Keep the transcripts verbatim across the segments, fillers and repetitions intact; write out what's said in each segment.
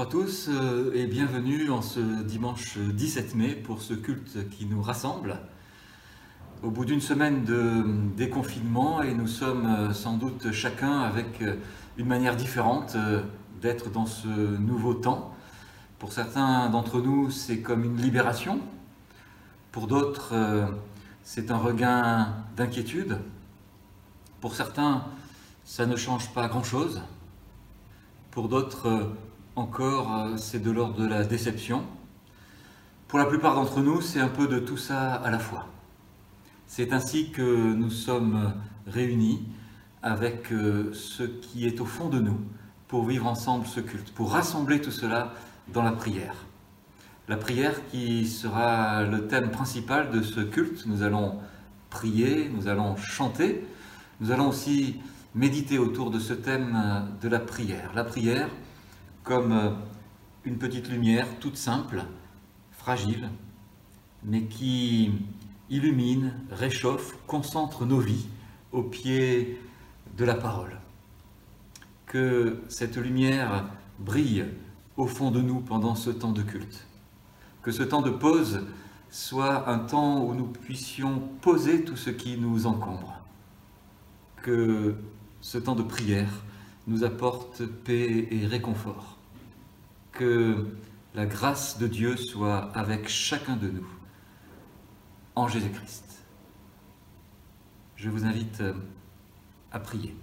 à tous euh, et bienvenue en ce dimanche dix-sept mai pour ce culte qui nous rassemble. Au bout d'une semaine de déconfinement, et nous sommes euh, sans doute chacun avec euh, une manière différente euh, d'être dans ce nouveau temps. Pour certains d'entre nous, c'est comme une libération. Pour d'autres, euh, c'est un regain d'inquiétude. Pour certains, ça ne change pas grand-chose. Pour d'autres, euh, encore, c'est de l'ordre de la déception. Pour la plupart d'entre nous, c'est un peu de tout ça à la fois. C'est ainsi que nous sommes réunis avec ce qui est au fond de nous pour vivre ensemble ce culte, pour rassembler tout cela dans la prière. La prière qui sera le thème principal de ce culte. Nous allons prier, nous allons chanter, nous allons aussi méditer autour de ce thème de la prière. La prière comme une petite lumière toute simple, fragile, mais qui illumine, réchauffe, concentre nos vies au pied de la parole. Que cette lumière brille au fond de nous pendant ce temps de culte. Que ce temps de pause soit un temps où nous puissions poser tout ce qui nous encombre. Que ce temps de prière nous apporte paix et réconfort. Que la grâce de Dieu soit avec chacun de nous, en Jésus-Christ. Je vous invite à prier.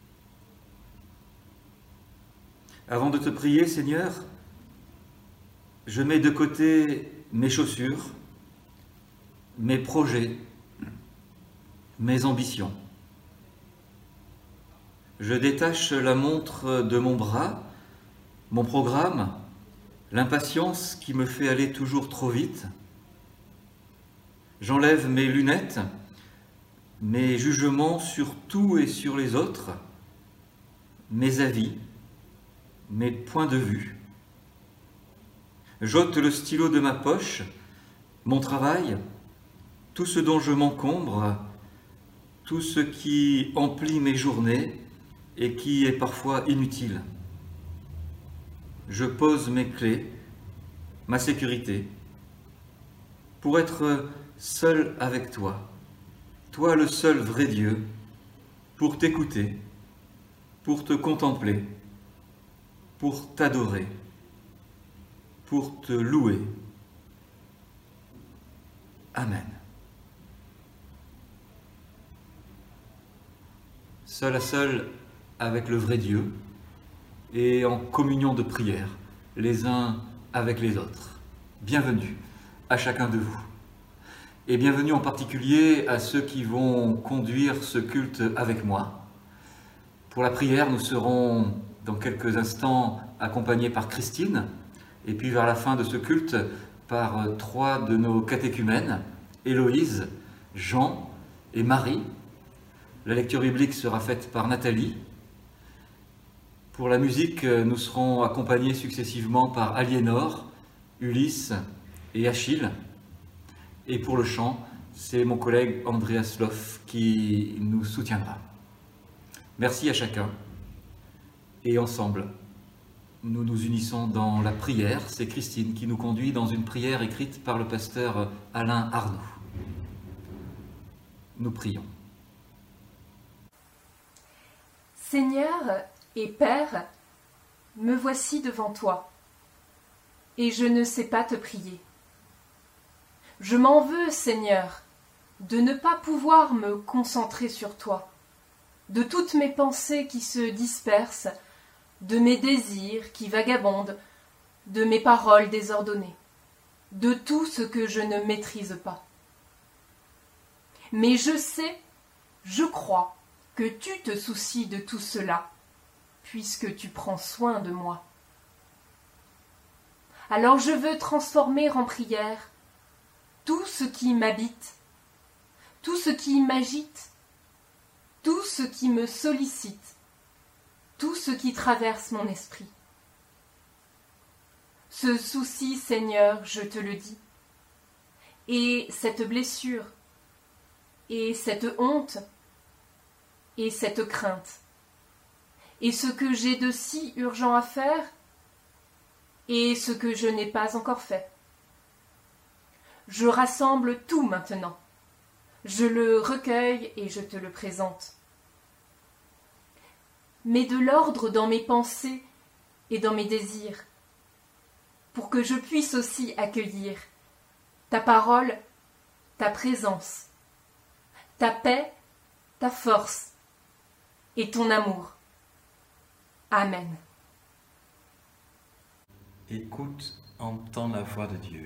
Avant de te prier, Seigneur, je mets de côté mes chaussures, mes projets, mes ambitions. Je détache la montre de mon bras, mon programme, l'impatience qui me fait aller toujours trop vite. J'enlève mes lunettes, mes jugements sur tout et sur les autres, mes avis, mes points de vue. J'ôte le stylo de ma poche, mon travail, tout ce dont je m'encombre, tout ce qui emplit mes journées et qui est parfois inutile. Je pose mes clés, ma sécurité, pour être seul avec toi, toi le seul vrai Dieu, pour t'écouter, pour te contempler, pour t'adorer, pour te louer. Amen. Seul à seul avec le vrai Dieu, et en communion de prière, les uns avec les autres. Bienvenue à chacun de vous. Et bienvenue en particulier à ceux qui vont conduire ce culte avec moi. Pour la prière, nous serons dans quelques instants accompagnés par Christine, et puis vers la fin de ce culte, par trois de nos catéchumènes, Héloïse, Jean et Marie. La lecture biblique sera faite par Nathalie. Pour la musique, nous serons accompagnés successivement par Aliénor, Ulysse et Achille. Et pour le chant, c'est mon collègue Andreas Loff qui nous soutiendra. Merci à chacun. Et ensemble, nous nous unissons dans la prière. C'est Christine qui nous conduit dans une prière écrite par le pasteur Alain Arnaud. Nous prions. Seigneur et Père, me voici devant toi, et je ne sais pas te prier. Je m'en veux, Seigneur, de ne pas pouvoir me concentrer sur toi, de toutes mes pensées qui se dispersent, de mes désirs qui vagabondent, de mes paroles désordonnées, de tout ce que je ne maîtrise pas. Mais je sais, je crois, que tu te soucies de tout cela, puisque tu prends soin de moi. Alors je veux transformer en prière tout ce qui m'habite, tout ce qui m'agite, tout ce qui me sollicite, tout ce qui traverse mon esprit. Ce souci, Seigneur, je te le dis, et cette blessure, et cette honte, et cette crainte, et ce que j'ai de si urgent à faire, et ce que je n'ai pas encore fait. Je rassemble tout maintenant. Je le recueille et je te le présente. Mets de l'ordre dans mes pensées et dans mes désirs, pour que je puisse aussi accueillir ta parole, ta présence, ta paix, ta force et ton amour. Amen. Écoute, entends la voix de Dieu.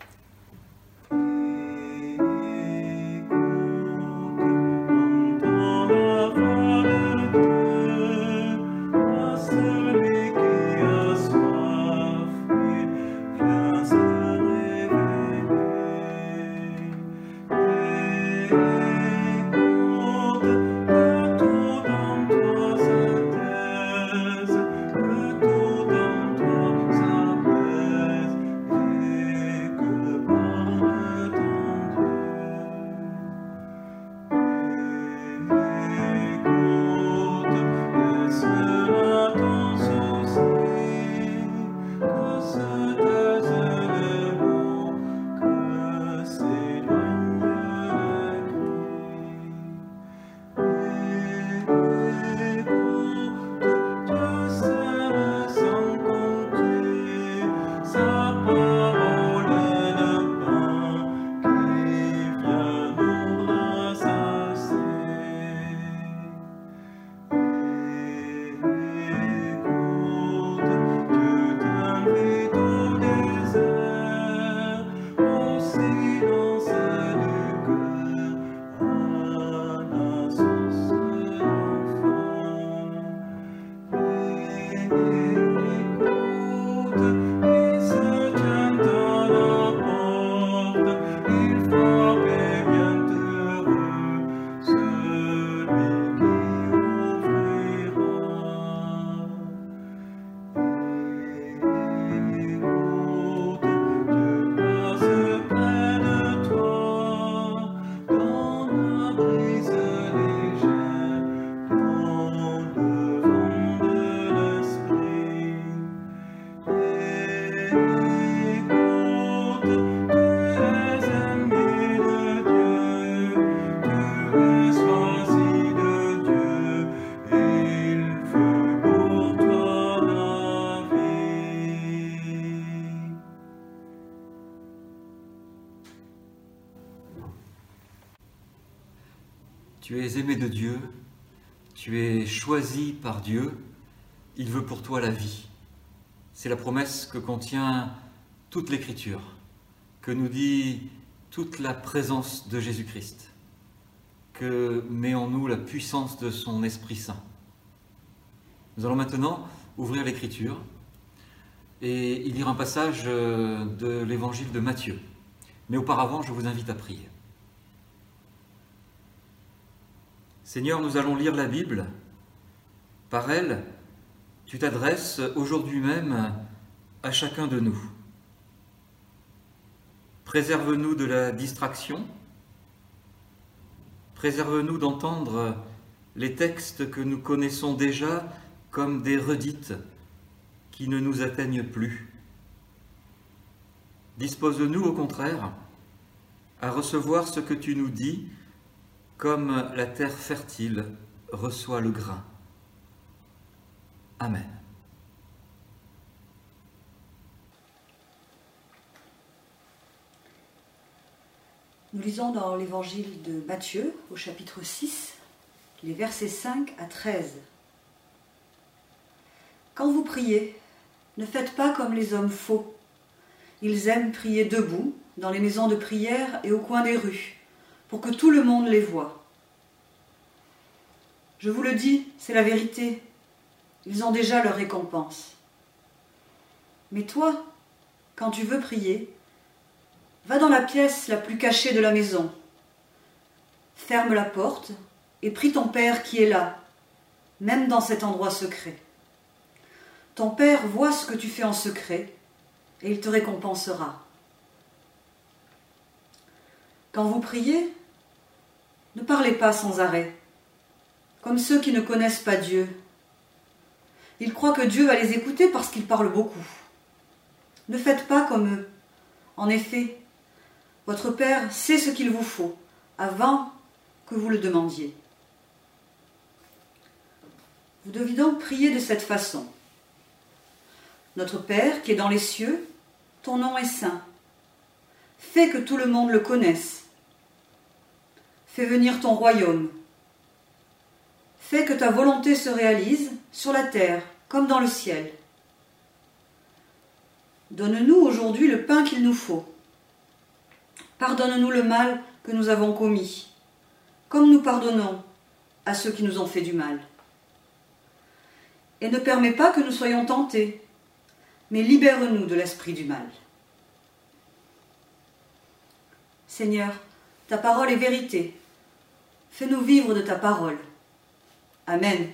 Tu es aimé de Dieu, tu es choisi par Dieu, il veut pour toi la vie. C'est la promesse que contient toute l'Écriture, que nous dit toute la présence de Jésus-Christ, que met en nous la puissance de son Esprit Saint. Nous allons maintenant ouvrir l'Écriture et y lire un passage de l'Évangile de Matthieu. Mais auparavant, je vous invite à prier. Seigneur, nous allons lire la Bible. Par elle, tu t'adresses aujourd'hui même à chacun de nous. Préserve-nous de la distraction. Préserve-nous d'entendre les textes que nous connaissons déjà comme des redites qui ne nous atteignent plus. Dispose-nous au contraire à recevoir ce que tu nous dis comme la terre fertile reçoit le grain. Amen. Nous lisons dans l'évangile de Matthieu, au chapitre six, les versets cinq à treize. Quand vous priez, ne faites pas comme les hommes faux. Ils aiment prier debout, dans les maisons de prière et au coin des rues, pour que tout le monde les voie. Je vous le dis, c'est la vérité. Ils ont déjà leur récompense. Mais toi, quand tu veux prier, va dans la pièce la plus cachée de la maison. Ferme la porte et prie ton Père qui est là, même dans cet endroit secret. Ton Père voit ce que tu fais en secret et il te récompensera. Quand vous priez, ne parlez pas sans arrêt, comme ceux qui ne connaissent pas Dieu. Ils croient que Dieu va les écouter parce qu'ils parlent beaucoup. Ne faites pas comme eux. En effet, votre Père sait ce qu'il vous faut avant que vous le demandiez. Vous devez donc prier de cette façon. Notre Père qui est dans les cieux, ton nom est saint. Fais que tout le monde le connaisse. Fais venir ton royaume. Fais que ta volonté se réalise sur la terre comme dans le ciel. Donne-nous aujourd'hui le pain qu'il nous faut. Pardonne-nous le mal que nous avons commis, comme nous pardonnons à ceux qui nous ont fait du mal. Et ne permets pas que nous soyons tentés, mais libère-nous de l'esprit du mal. Seigneur, ta parole est vérité. Fais-nous vivre de ta parole. Amen.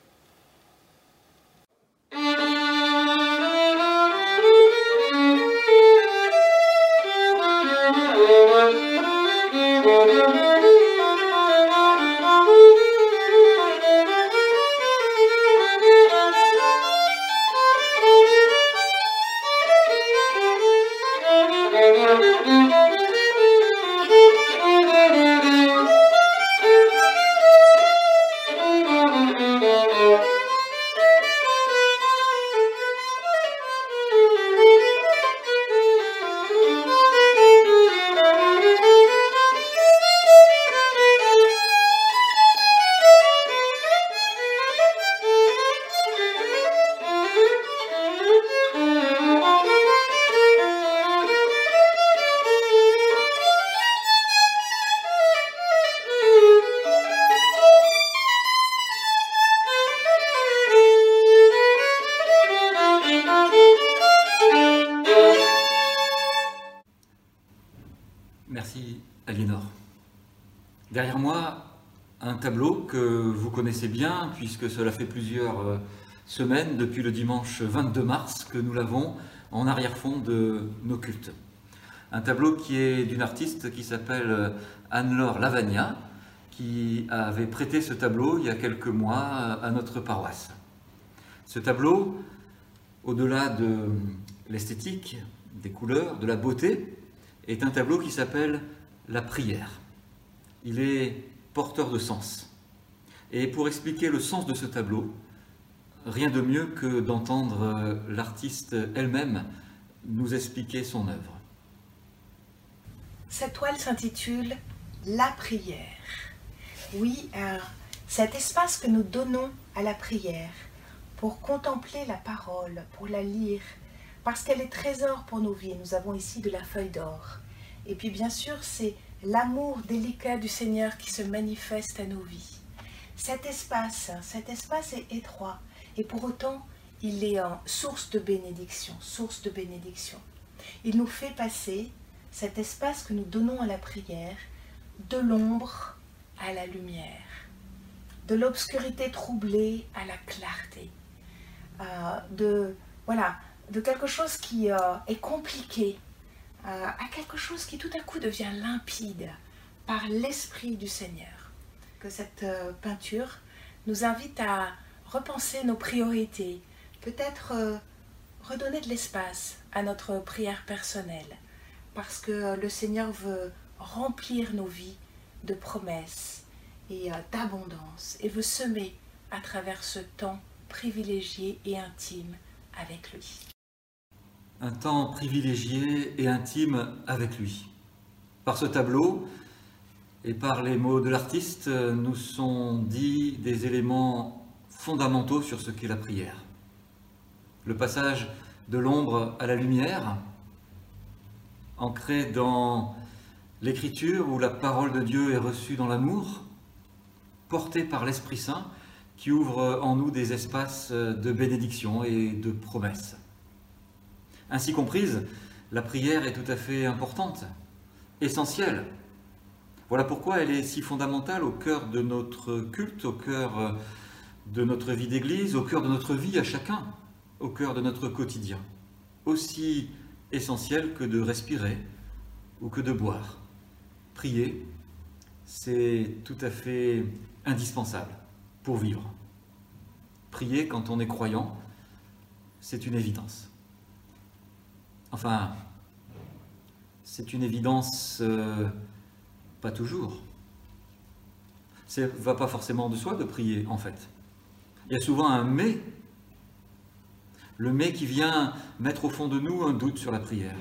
Merci Aliénor. Derrière moi, un tableau que vous connaissez bien puisque cela fait plusieurs semaines depuis le dimanche vingt-deux mars que nous l'avons en arrière-fond de nos cultes. Un tableau qui est d'une artiste qui s'appelle Anne-Laure Lavagna, qui avait prêté ce tableau il y a quelques mois à notre paroisse. Ce tableau, au-delà de l'esthétique, des couleurs, de la beauté, est un tableau qui s'appelle la prière. Il est porteur de sens. Et pour expliquer le sens de ce tableau, rien de mieux que d'entendre l'artiste elle-même nous expliquer son œuvre. Cette toile s'intitule « La prière ». Oui, euh, cet espace que nous donnons à la prière pour contempler la parole, pour la lire, parce qu'elle est trésor pour nos vies. Nous avons ici de la feuille d'or. Et puis bien sûr, c'est l'amour délicat du Seigneur qui se manifeste à nos vies. Cet espace, cet espace est étroit et pour autant, il est en source de bénédiction, source de bénédiction. Il nous fait passer cet espace que nous donnons à la prière de l'ombre à la lumière, de l'obscurité troublée à la clarté, euh, de, voilà, de quelque chose qui euh, est compliqué euh, à quelque chose qui tout à coup devient limpide par l'Esprit du Seigneur. Que cette euh, peinture nous invite à repenser nos priorités, peut-être euh, redonner de l'espace à notre prière personnelle, parce que le Seigneur veut remplir nos vies de promesses et euh, d'abondance et veut semer à travers ce temps privilégié et intime avec lui. Un temps privilégié et intime avec lui. Par ce tableau et par les mots de l'artiste, nous sont dits des éléments fondamentaux sur ce qu'est la prière. Le passage de l'ombre à la lumière, ancré dans l'écriture où la parole de Dieu est reçue dans l'amour, portée par l'Esprit Saint qui ouvre en nous des espaces de bénédiction et de promesses. Ainsi comprise, la prière est tout à fait importante, essentielle. Voilà pourquoi elle est si fondamentale au cœur de notre culte, au cœur de notre vie d'église, au cœur de notre vie à chacun, au cœur de notre quotidien. Aussi essentielle que de respirer ou que de boire. Prier, c'est tout à fait indispensable pour vivre. Prier quand on est croyant, c'est une évidence. Enfin, c'est une évidence, euh, pas toujours. Ça ne va pas forcément de soi de prier, en fait. Il y a souvent un « mais », le « mais » qui vient mettre au fond de nous un doute sur la prière.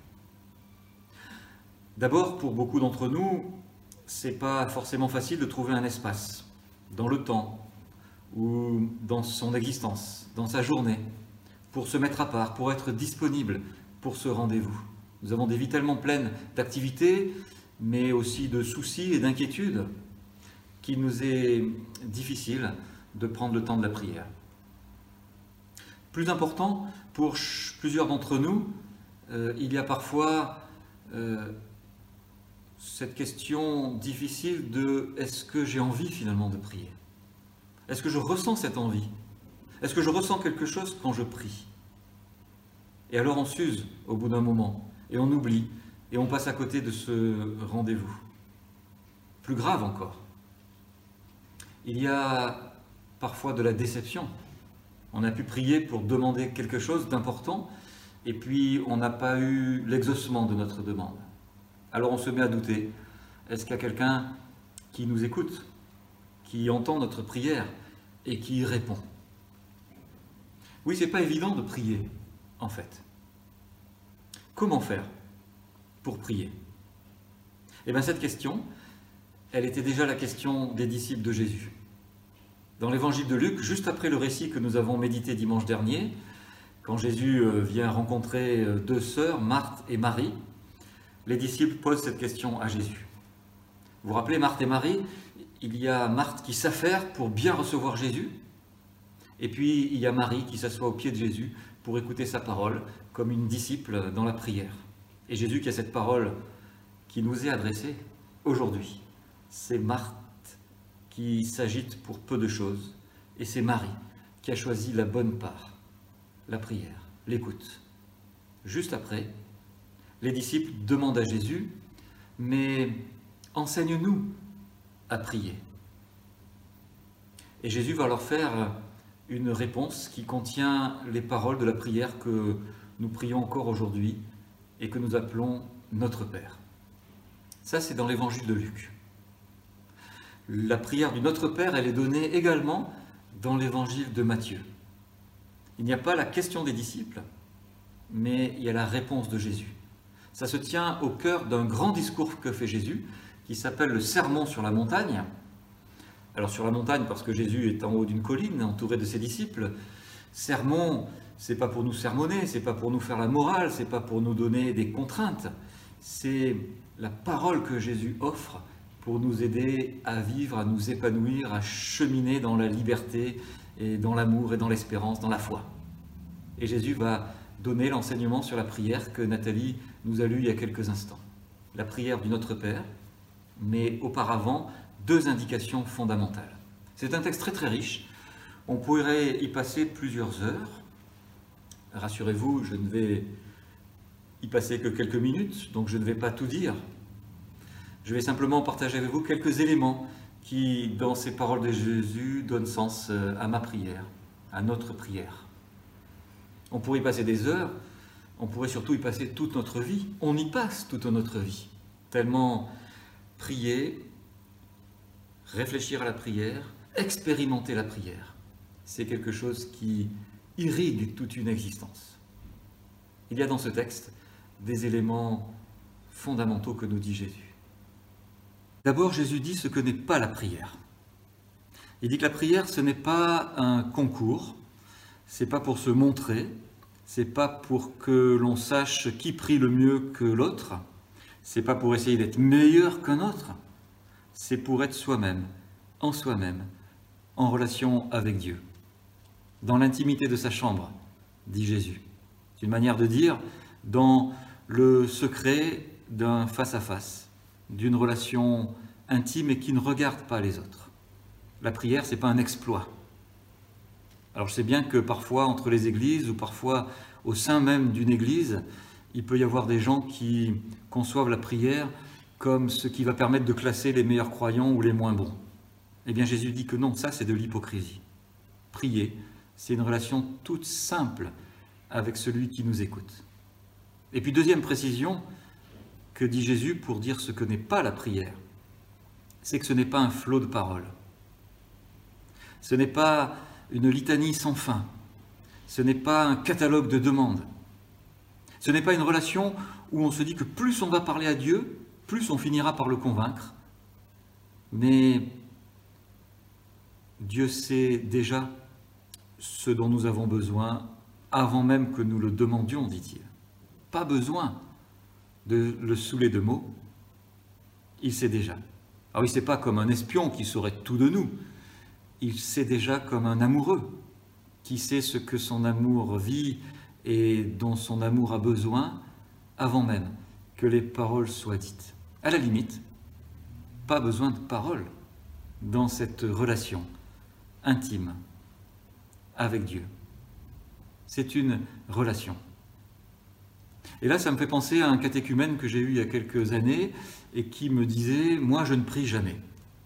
D'abord, pour beaucoup d'entre nous, c'est pas forcément facile de trouver un espace dans le temps ou dans son existence, dans sa journée, pour se mettre à part, pour être disponible pour ce rendez-vous. Nous avons des vies tellement pleines d'activités, mais aussi de soucis et d'inquiétudes, qu'il nous est difficile de prendre le temps de la prière. Plus important, pour plusieurs d'entre nous, euh, il y a parfois euh, cette question difficile de « est-ce que j'ai envie finalement de prier ? Est-ce que je ressens cette envie ? Est-ce que je ressens quelque chose quand je prie ?» Et alors on s'use au bout d'un moment, et on oublie, et on passe à côté de ce rendez-vous. Plus grave encore, il y a parfois de la déception. On a pu prier pour demander quelque chose d'important, et puis on n'a pas eu l'exaucement de notre demande. Alors on se met à douter, est-ce qu'il y a quelqu'un qui nous écoute, qui entend notre prière et qui y répond? Oui, c'est pas évident de prier, en fait. Comment faire pour prier? Eh bien cette question, elle était déjà la question des disciples de Jésus. Dans l'évangile de Luc, juste après le récit que nous avons médité dimanche dernier, quand Jésus vient rencontrer deux sœurs, Marthe et Marie, les disciples posent cette question à Jésus. Vous vous rappelez, Marthe et Marie, il y a Marthe qui s'affaire pour bien recevoir Jésus, et puis il y a Marie qui s'assoit au pied de Jésus pour écouter sa parole comme une disciple dans la prière. Et Jésus qui a cette parole qui nous est adressée aujourd'hui. C'est Marthe qui s'agite pour peu de choses, et c'est Marie qui a choisi la bonne part, la prière, l'écoute. Juste après, les disciples demandent à Jésus, mais enseigne-nous à prier. Et Jésus va leur faire une réponse qui contient les paroles de la prière que nous prions encore aujourd'hui et que nous appelons notre Père. Ça, c'est dans l'évangile de Luc. La prière du Notre Père, elle est donnée également dans l'évangile de Matthieu. Il n'y a pas la question des disciples, mais il y a la réponse de Jésus. Ça se tient au cœur d'un grand discours que fait Jésus, qui s'appelle le Sermon sur la montagne. Alors sur la montagne, parce que Jésus est en haut d'une colline, entouré de ses disciples. Sermon, c'est pas pour nous sermonner, c'est pas pour nous faire la morale, c'est pas pour nous donner des contraintes. C'est la parole que Jésus offre pour nous aider à vivre, à nous épanouir, à cheminer dans la liberté et dans l'amour et dans l'espérance, dans la foi. Et Jésus va donner l'enseignement sur la prière que Nathalie nous a lu il y a quelques instants. La prière du Notre Père, mais auparavant, deux indications fondamentales. C'est un texte très très riche, on pourrait y passer plusieurs heures. Rassurez-vous, je ne vais y passer que quelques minutes, donc je ne vais pas tout dire. Je vais simplement partager avec vous quelques éléments qui, dans ces paroles de Jésus, donnent sens à ma prière, à notre prière. On pourrait y passer des heures, on pourrait surtout y passer toute notre vie. On y passe toute notre vie. Tellement prier, réfléchir à la prière, expérimenter la prière, c'est quelque chose qui irrigue toute une existence. Il y a dans ce texte des éléments fondamentaux que nous dit Jésus. D'abord, Jésus dit ce que n'est pas la prière. Il dit que la prière, ce n'est pas un concours, c'est pas pour se montrer, c'est pas pour que l'on sache qui prie le mieux que l'autre, c'est pas pour essayer d'être meilleur qu'un autre, c'est pour être soi-même, en soi-même, en relation avec Dieu. Dans l'intimité de sa chambre, dit Jésus. C'est une manière de dire dans le secret d'un face-à-face, d'une relation intime et qui ne regarde pas les autres. La prière, ce n'est pas un exploit. Alors je sais bien que parfois, entre les églises, ou parfois au sein même d'une église, il peut y avoir des gens qui conçoivent la prière comme ce qui va permettre de classer les meilleurs croyants ou les moins bons. Eh bien Jésus dit que non, ça c'est de l'hypocrisie. Prier, c'est une relation toute simple avec celui qui nous écoute. Et puis deuxième précision que dit Jésus pour dire ce que n'est pas la prière, c'est que ce n'est pas un flot de paroles. Ce n'est pas une litanie sans fin. Ce n'est pas un catalogue de demandes. Ce n'est pas une relation où on se dit que plus on va parler à Dieu, plus on finira par le convaincre. Mais Dieu sait déjà ce dont nous avons besoin avant même que nous le demandions, dit-il. Pas besoin de le saouler de mots. Il sait déjà. Alors il ne sait pas comme un espion qui saurait tout de nous. Il sait déjà comme un amoureux qui sait ce que son amour vit et dont son amour a besoin avant même que les paroles soient dites. À la limite, pas besoin de paroles dans cette relation intime avec Dieu. C'est une relation. Et là, ça me fait penser à un catéchumène que j'ai eu il y a quelques années et qui me disait « Moi, je ne prie jamais ».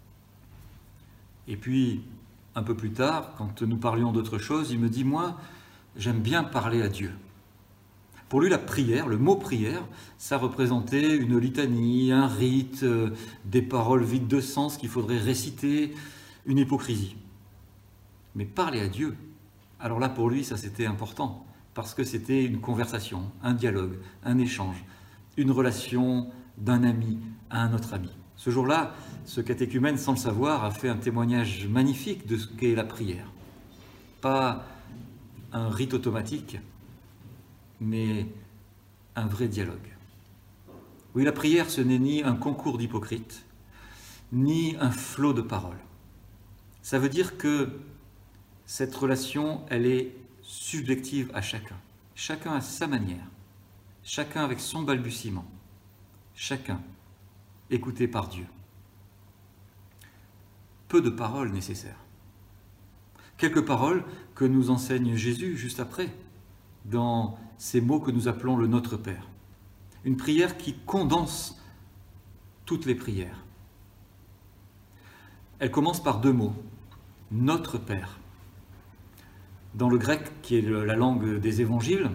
Et puis, un peu plus tard, quand nous parlions d'autre chose, il me dit « Moi, j'aime bien parler à Dieu ». Pour lui, la prière, le mot prière, ça représentait une litanie, un rite, euh, des paroles vides de sens qu'il faudrait réciter, une hypocrisie. Mais parler à Dieu, alors là, pour lui, ça c'était important, parce que c'était une conversation, un dialogue, un échange, une relation d'un ami à un autre ami. Ce jour-là, ce catéchumène, sans le savoir, a fait un témoignage magnifique de ce qu'est la prière. Pas un rite automatique, mais un vrai dialogue. Oui, la prière, ce n'est ni un concours d'hypocrites, ni un flot de paroles. Ça veut dire que cette relation, elle est subjective à chacun. Chacun à sa manière, chacun avec son balbutiement, chacun écouté par Dieu. Peu de paroles nécessaires. Quelques paroles que nous enseigne Jésus juste après, dans ces mots que nous appelons le Notre Père. Une prière qui condense toutes les prières. Elle commence par deux mots, Notre Père. Dans le grec, qui est la langue des évangiles,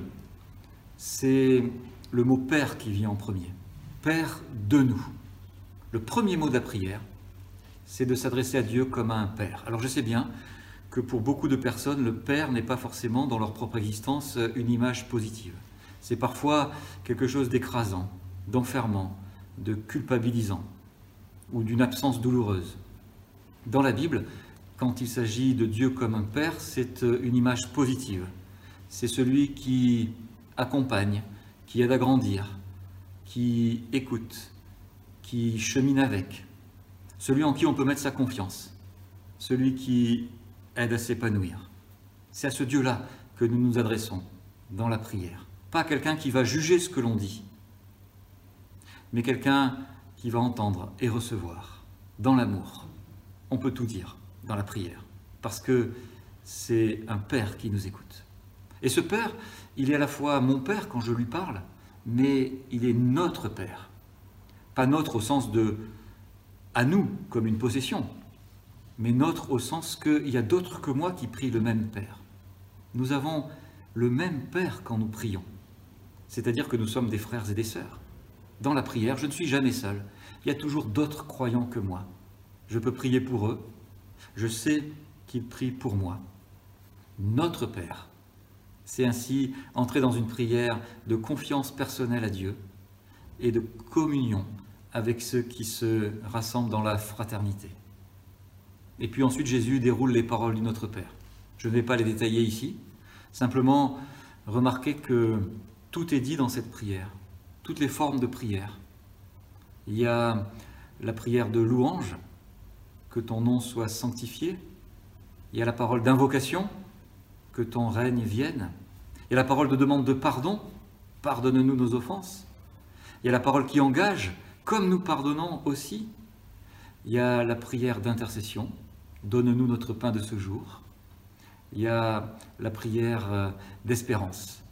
c'est le mot Père qui vient en premier. Père de nous. Le premier mot de la prière, c'est de s'adresser à Dieu comme à un Père. Alors je sais bien que pour beaucoup de personnes, le Père n'est pas forcément dans leur propre existence une image positive. C'est parfois quelque chose d'écrasant, d'enfermant, de culpabilisant ou d'une absence douloureuse. Dans la Bible, quand il s'agit de Dieu comme un Père, c'est une image positive. C'est celui qui accompagne, qui aide à grandir, qui écoute, qui chemine avec, celui en qui on peut mettre sa confiance, celui qui aide à s'épanouir. C'est à ce Dieu-là que nous nous adressons dans la prière. Pas quelqu'un qui va juger ce que l'on dit, mais quelqu'un qui va entendre et recevoir dans l'amour. On peut tout dire dans la prière, parce que c'est un Père qui nous écoute. Et ce Père, il est à la fois mon Père quand je lui parle, mais il est notre Père. Pas notre au sens de à nous, comme une possession, mais notre au sens qu'il y a d'autres que moi qui prient le même Père. Nous avons le même Père quand nous prions, c'est-à-dire que nous sommes des frères et des sœurs. Dans la prière, je ne suis jamais seul. Il y a toujours d'autres croyants que moi. Je peux prier pour eux. Je sais qu'ils prient pour moi. Notre Père. C'est ainsi entrer dans une prière de confiance personnelle à Dieu et de communion avec ceux qui se rassemblent dans la fraternité. Et puis ensuite, Jésus déroule les paroles du Notre Père. Je ne vais pas les détailler ici, simplement remarquez que tout est dit dans cette prière, toutes les formes de prière. Il y a la prière de louange, que ton nom soit sanctifié. Il y a la parole d'invocation, que ton règne vienne. Il y a la parole de demande de pardon, pardonne-nous nos offenses. Il y a la parole qui engage, comme nous pardonnons aussi. Il y a la prière d'intercession, donne-nous notre pain de ce jour. Il y a la prière d'espérance,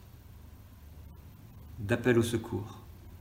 d'appel au secours,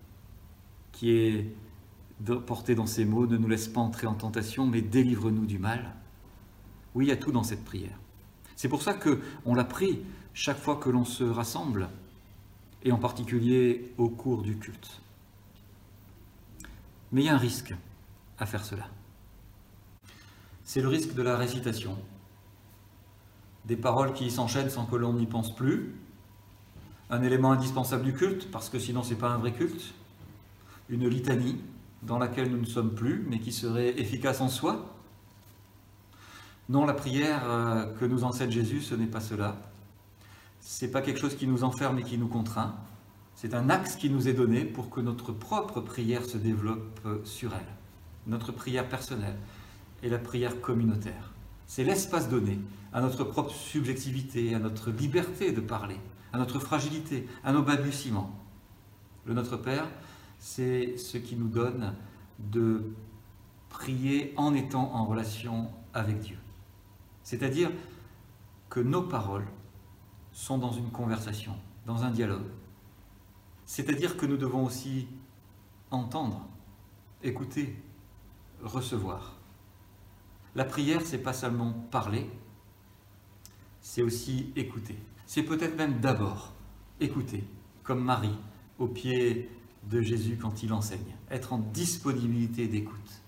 qui est portée dans ces mots, ne nous laisse pas entrer en tentation, mais délivre-nous du mal. Oui, il y a tout dans cette prière. C'est pour ça qu'on la prie chaque fois que l'on se rassemble, et en particulier au cours du culte. Mais il y a un risque à faire cela. C'est le risque de la récitation. Des paroles qui s'enchaînent sans que l'on n'y pense plus. Un élément indispensable du culte, parce que sinon ce n'est pas un vrai culte. Une litanie dans laquelle nous ne sommes plus, mais qui serait efficace en soi. Non, la prière que nous enseigne Jésus, ce n'est pas cela. Ce n'est pas quelque chose qui nous enferme et qui nous contraint. C'est un axe qui nous est donné pour que notre propre prière se développe sur elle. Notre prière personnelle et la prière communautaire. C'est l'espace donné à notre propre subjectivité, à notre liberté de parler, à notre fragilité, à nos balbutiements. Le Notre Père, c'est ce qui nous donne de prier en étant en relation avec Dieu. C'est-à-dire que nos paroles sont dans une conversation, dans un dialogue. C'est-à-dire que nous devons aussi entendre, écouter, recevoir. La prière, c'est pas seulement parler, c'est aussi écouter. C'est peut-être même d'abord écouter, comme Marie, au pied de Jésus quand il enseigne. Être en disponibilité d'écoute.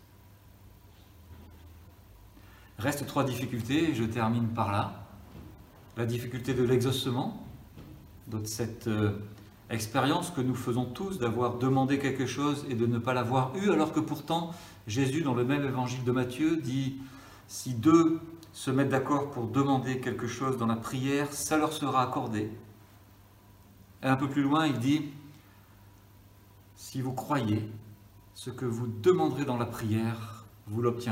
Restent trois difficultés, et je termine par là. La difficulté de l'exaucement, de cette euh, expérience que nous faisons tous d'avoir demandé quelque chose et de ne pas l'avoir eu, alors que pourtant Jésus, dans le même évangile de Matthieu, dit « Si deux se mettent d'accord pour demander quelque chose dans la prière, ça leur sera accordé. » Et un peu plus loin, il dit « Si vous croyez, ce que vous demanderez dans la prière, vous l'obtiendrez. »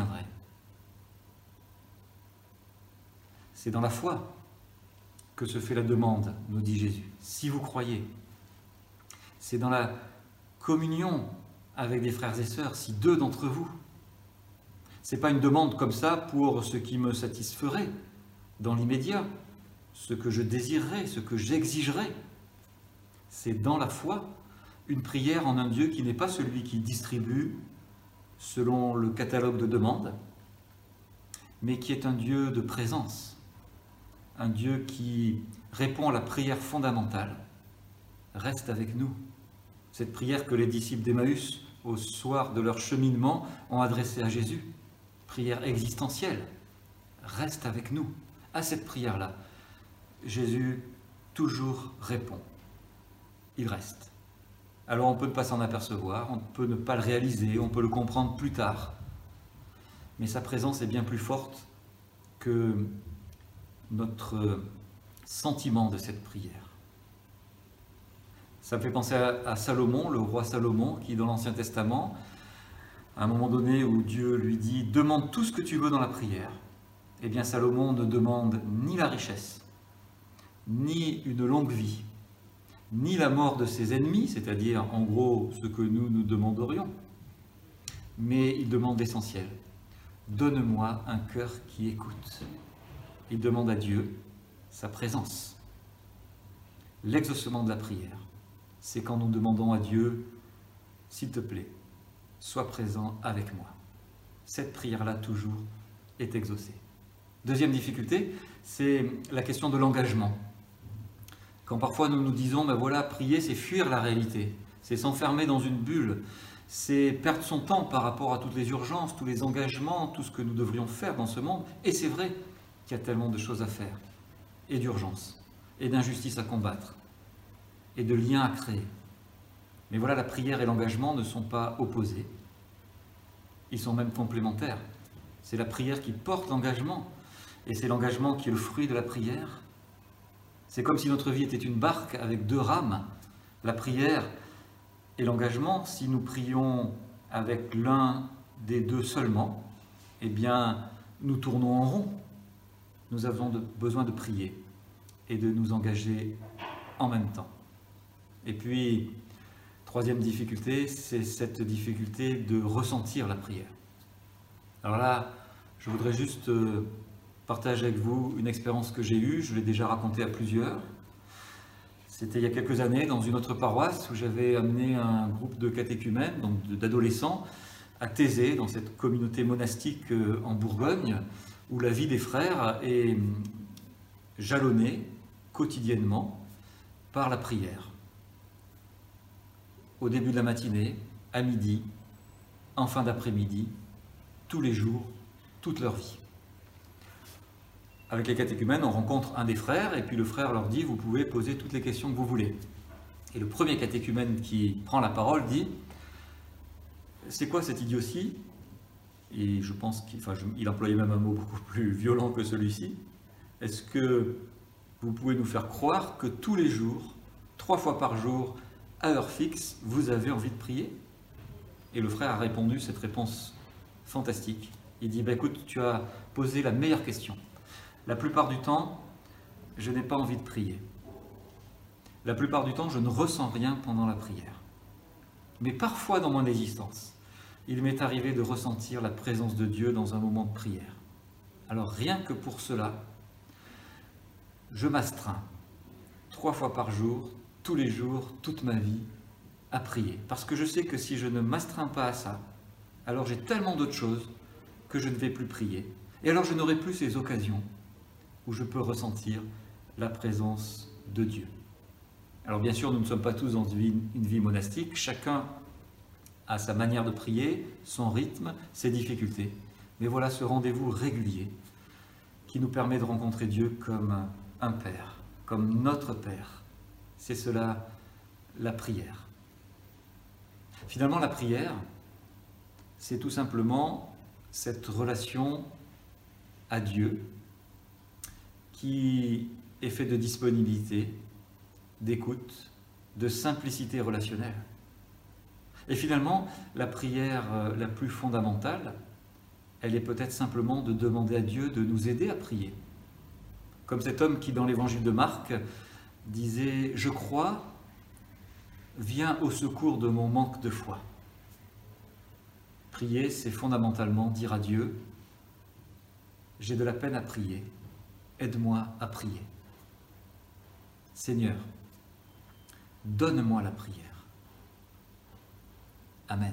C'est dans la foi que se fait la demande, nous dit Jésus. Si vous croyez, c'est dans la communion avec des frères et sœurs, si deux d'entre vous. Ce n'est pas une demande comme ça pour ce qui me satisferait dans l'immédiat, ce que je désirerais, ce que j'exigerais. C'est dans la foi une prière en un Dieu qui n'est pas celui qui distribue selon le catalogue de demandes, mais qui est un Dieu de présence, un Dieu qui répond à la prière fondamentale. Reste avec nous. Cette prière que les disciples d'Emmaüs, au soir de leur cheminement, ont adressée à Jésus. Prière existentielle. Reste avec nous. À cette prière-là, Jésus toujours répond. Il reste. Alors on peut ne pas s'en apercevoir, on peut ne pas le réaliser, on peut le comprendre plus tard. Mais sa présence est bien plus forte que notre sentiment de cette prière. Ça me fait penser à, à Salomon, le roi Salomon, qui dans l'Ancien Testament, à un moment donné où Dieu lui dit « Demande tout ce que tu veux dans la prière », eh bien Salomon ne demande ni la richesse, ni une longue vie, ni la mort de ses ennemis, c'est-à-dire en gros ce que nous nous demanderions, mais il demande l'essentiel. « Donne-moi un cœur qui écoute ». Il demande à Dieu sa présence. L'exaucement de la prière, c'est quand nous demandons à Dieu, s'il te plaît, sois présent avec moi. Cette prière-là, toujours, est exaucée. Deuxième difficulté, c'est la question de l'engagement. Quand parfois nous nous disons, ben voilà, prier, c'est fuir la réalité, c'est s'enfermer dans une bulle, c'est perdre son temps par rapport à toutes les urgences, tous les engagements, tout ce que nous devrions faire dans ce monde. Et c'est vrai qu'il y a tellement de choses à faire, et d'urgences, et d'injustices à combattre, et de liens à créer. Mais voilà, la prière et l'engagement ne sont pas opposés, ils sont même complémentaires. C'est la prière qui porte l'engagement, et c'est l'engagement qui est le fruit de la prière. C'est comme si notre vie était une barque avec deux rames, la prière et l'engagement. Si nous prions avec l'un des deux seulement, eh bien, nous tournons en rond. Nous avons de, besoin de prier et de nous engager en même temps. Et puis, troisième difficulté, c'est cette difficulté de ressentir la prière. Alors là, je voudrais juste euh, partager avec vous une expérience que j'ai eue, je l'ai déjà racontée à plusieurs. C'était il y a quelques années dans une autre paroisse où j'avais amené un groupe de catéchumènes, donc d'adolescents, à Thésée, dans cette communauté monastique euh, en Bourgogne, où la vie des frères est jalonnée quotidiennement par la prière. au début de la matinée, à midi, en fin d'après-midi, tous les jours, toute leur vie. Avec les catéchumènes, on rencontre un des frères, et puis le frère leur dit « Vous pouvez poser toutes les questions que vous voulez ». Et le premier catéchumène qui prend la parole dit « C'est quoi cette idiotie ?» Et je pense qu'il enfin, il employait même un mot beaucoup plus violent que celui-ci. « Est-ce que vous pouvez nous faire croire que tous les jours, trois fois par jour, à heure fixe, vous avez envie de prier ?» Et le frère a répondu cette réponse fantastique. Il dit bah, « Écoute, tu as posé la meilleure question. La plupart du temps, je n'ai pas envie de prier. La plupart du temps, je ne ressens rien pendant la prière. Mais parfois dans mon existence, il m'est arrivé de ressentir la présence de Dieu dans un moment de prière. Alors rien que pour cela, je m'astreins trois fois par jour, tous les jours, toute ma vie, à prier. Parce que je sais que si je ne m'astreins pas à ça, alors j'ai tellement d'autres choses que je ne vais plus prier. Et alors je n'aurai plus ces occasions où je peux ressentir la présence de Dieu. Alors bien sûr, nous ne sommes pas tous dans une vie, une vie monastique. Chacun a sa manière de prier, son rythme, ses difficultés. Mais voilà ce rendez-vous régulier qui nous permet de rencontrer Dieu comme un Père, comme notre Père. C'est cela, la prière. Finalement, la prière, c'est tout simplement cette relation à Dieu qui est faite de disponibilité, d'écoute, de simplicité relationnelle. Et finalement, la prière la plus fondamentale, elle est peut-être simplement de demander à Dieu de nous aider à prier. Comme cet homme qui, dans l'évangile de Marc, disait « Je crois, viens au secours de mon manque de foi ». Prier, c'est fondamentalement dire à Dieu « J'ai de la peine à prier, aide-moi à prier. Seigneur, donne-moi la prière. » Amen.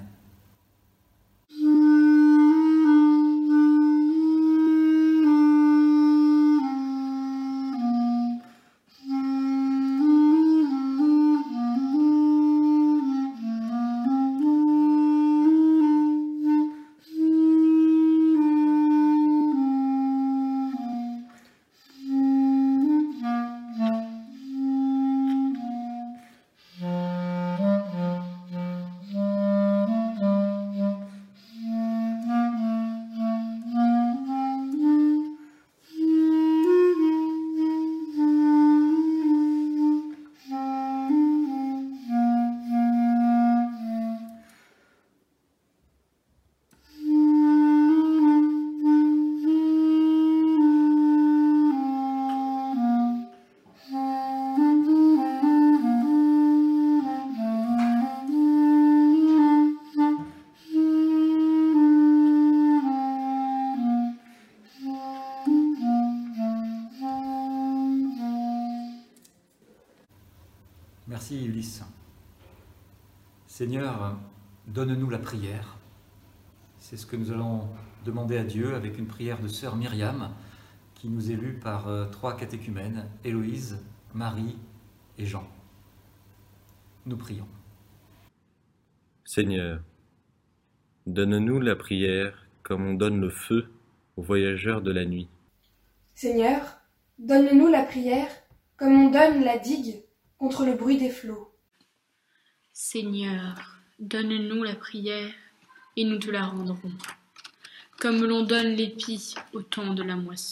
Merci Ulysse. Seigneur, donne-nous la prière. C'est ce que nous allons demander à Dieu avec une prière de sœur Myriam qui nous est lue par euh, trois catéchumènes, Héloïse, Marie et Jean. Nous prions. Seigneur, donne-nous la prière comme on donne le feu aux voyageurs de la nuit. Seigneur, donne-nous la prière comme on donne la digue contre le bruit des flots. Seigneur, donne-nous la prière et nous te la rendrons, comme l'on donne l'épi au temps de la moisson.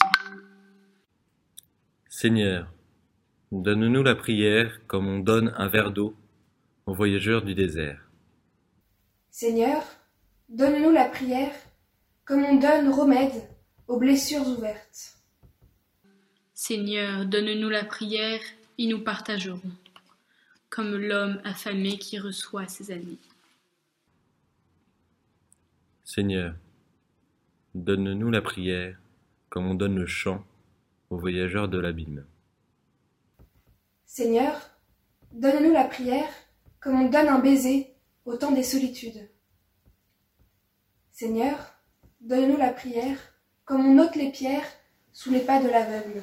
Seigneur, donne-nous la prière comme on donne un verre d'eau aux voyageurs du désert. Seigneur, donne-nous la prière comme on donne remède aux blessures ouvertes. Seigneur, donne-nous la prière et nous partagerons, comme l'homme affamé qui reçoit ses amis. Seigneur, donne-nous la prière comme on donne le chant aux voyageurs de l'abîme. Seigneur, donne-nous la prière comme on donne un baiser au temps des solitudes. Seigneur, donne-nous la prière comme on ôte les pierres sous les pas de l'aveugle.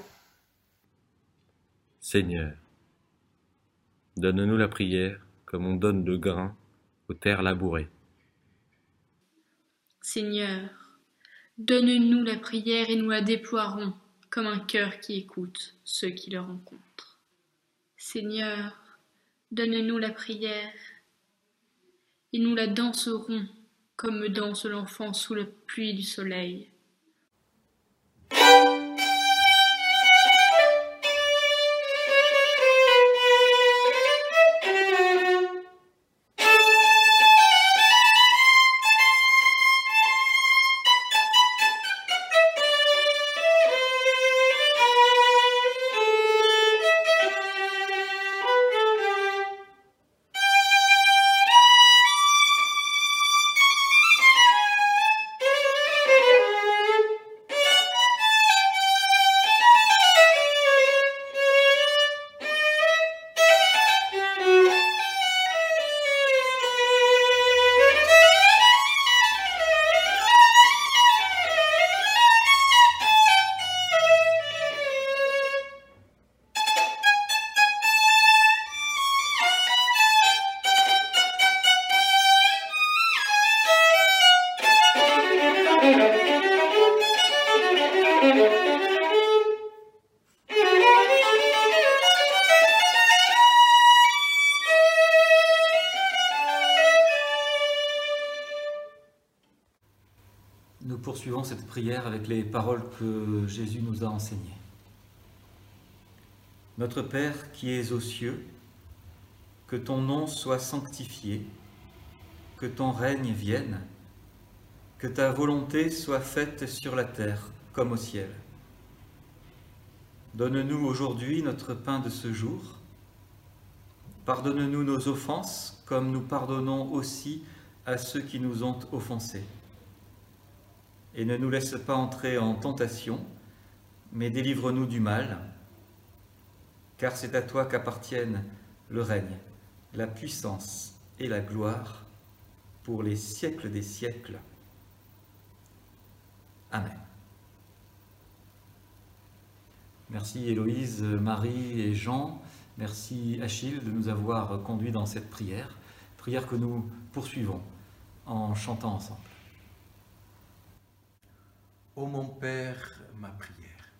Seigneur, donne-nous la prière comme on donne le grain aux terres labourées. Seigneur, donne-nous la prière et nous la déploierons comme un cœur qui écoute ceux qui le rencontrent. Seigneur, donne-nous la prière et nous la danserons comme danse l'enfant sous la pluie du soleil. Nous poursuivons cette prière avec les paroles que Jésus nous a enseignées. Notre Père qui es aux cieux, que ton nom soit sanctifié, que ton règne vienne, que ta volonté soit faite sur la terre comme au ciel. Donne-nous aujourd'hui notre pain de ce jour. Pardonne-nous nos offenses comme nous pardonnons aussi à ceux qui nous ont offensés. Et ne nous laisse pas entrer en tentation, mais délivre-nous du mal, car c'est à toi qu'appartiennent le règne, la puissance et la gloire pour les siècles des siècles. Amen. Merci Héloïse, Marie et Jean. Merci Achille de nous avoir conduits dans cette prière, prière que nous poursuivons en chantant ensemble. Ô mon Père, ma prière.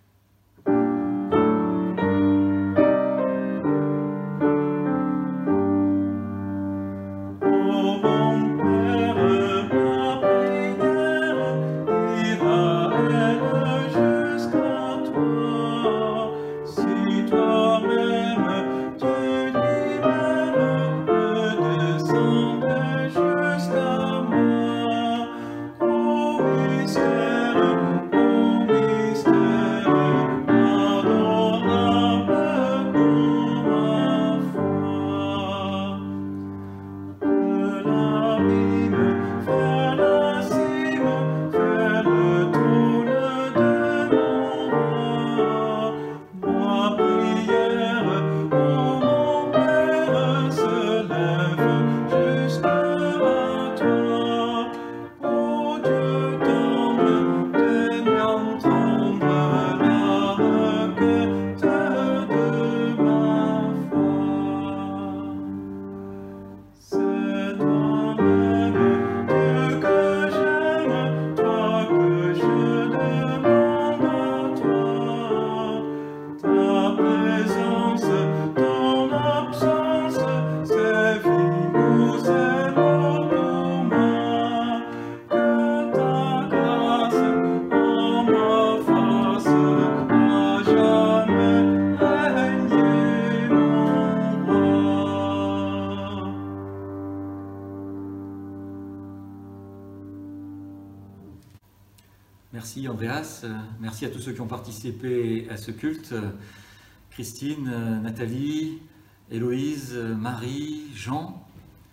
Merci Andreas, merci à tous ceux qui ont participé à ce culte. Christine, Nathalie, Héloïse, Marie, Jean,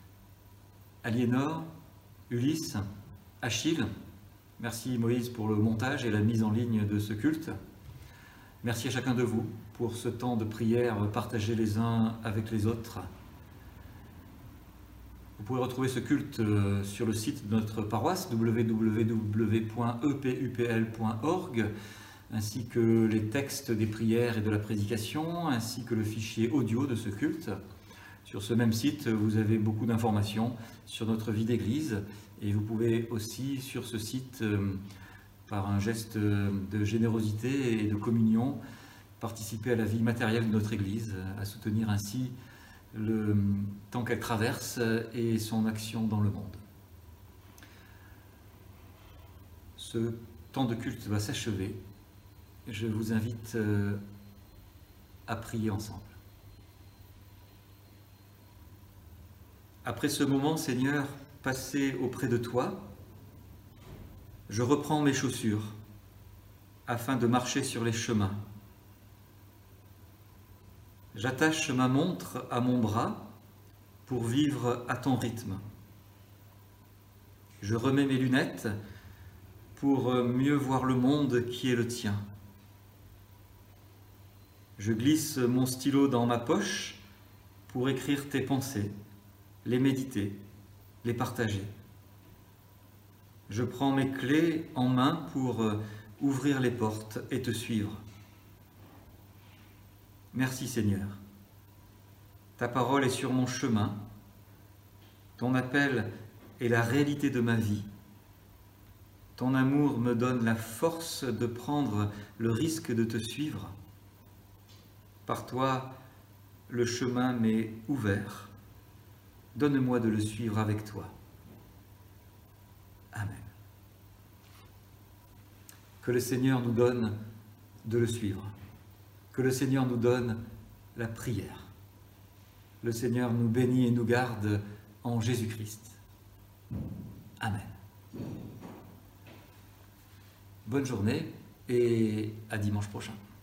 Aliénor, Ulysse, Achille. Merci Moïse pour le montage et la mise en ligne de ce culte. Merci à chacun de vous pour ce temps de prière partagé les uns avec les autres. Vous pouvez retrouver ce culte sur le site de notre paroisse w w w point e p u p l point org, ainsi que les textes des prières et de la prédication, ainsi que le fichier audio de ce culte. Sur ce même site, vous avez beaucoup d'informations sur notre vie d'église et vous pouvez aussi sur ce site, euh, par un geste de générosité et de communion, participer à la vie matérielle de notre église, à soutenir ainsi le temps qu'elle traverse et son action dans le monde. Ce temps de culte va s'achever. Je vous invite à prier ensemble. Après ce moment, Seigneur, passé auprès de toi, je reprends mes chaussures afin de marcher sur les chemins. J'attache ma montre à mon bras pour vivre à ton rythme. Je remets mes lunettes pour mieux voir le monde qui est le tien. Je glisse mon stylo dans ma poche pour écrire tes pensées, les méditer, les partager. Je prends mes clés en main pour ouvrir les portes et te suivre. Merci Seigneur. Ta parole est sur mon chemin. Ton appel est la réalité de ma vie. Ton amour me donne la force de prendre le risque de te suivre. Par toi, le chemin m'est ouvert. Donne-moi de le suivre avec toi. Amen. Que le Seigneur nous donne de le suivre. Que le Seigneur nous donne la prière. Le Seigneur nous bénit et nous garde en Jésus-Christ. Amen. Bonne journée et à dimanche prochain.